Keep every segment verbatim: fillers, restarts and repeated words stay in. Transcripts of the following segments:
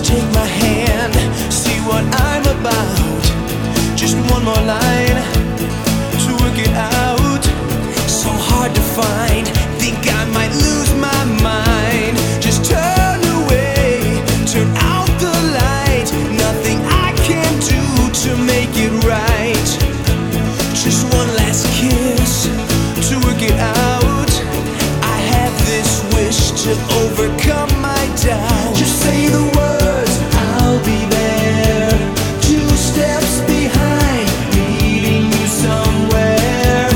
take my hand, see what I'm about. Just one more line to work it out. So hard to find, think I might lose my mind. Just turn away, turn out the light. Nothing I can do to make it right. Just one last kiss to work it out. I have this wish to overcome my doubt. Just say the words, I'll be there. Two steps behind, meeting you somewhere.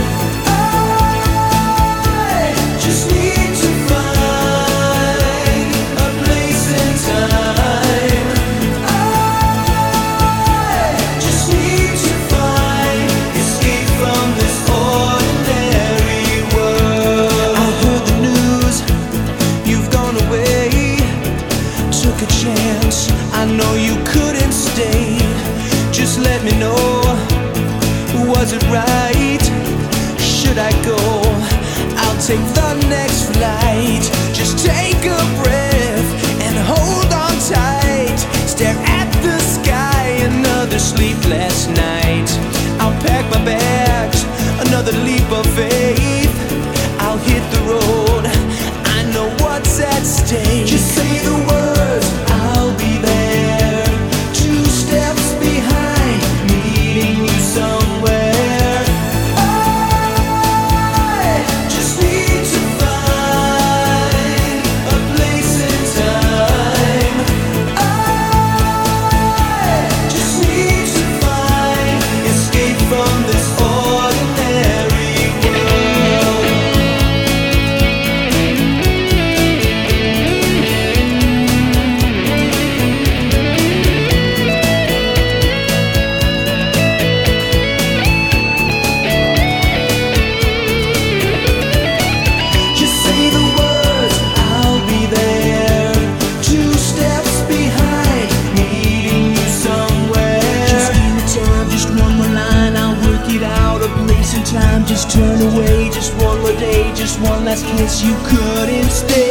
I just need to find a place and time. I just need to find escape from this ordinary world. I heard the news, you've gone away. Took a chance, I know you couldn't stay. Just let me know, was it right? Should I go? I'll take the next flight. Just take a breath and hold on tight. Stare at the sky, another sleepless night. I'll pack my bags, another leap of faith. I'll hit the road, I know what's at stake. Just say the words, I'll be there. Two steps behind, meeting you somewhere. I just need to find a place and time. I just need to find escape from this ordinary world. Just say the words, I'll be there. Two steps behind, meeting you somewhere. Just give me time, just one more line, I'll work it out. A place and time, just turn away. Just one more day, just one last kiss, you couldn't stay.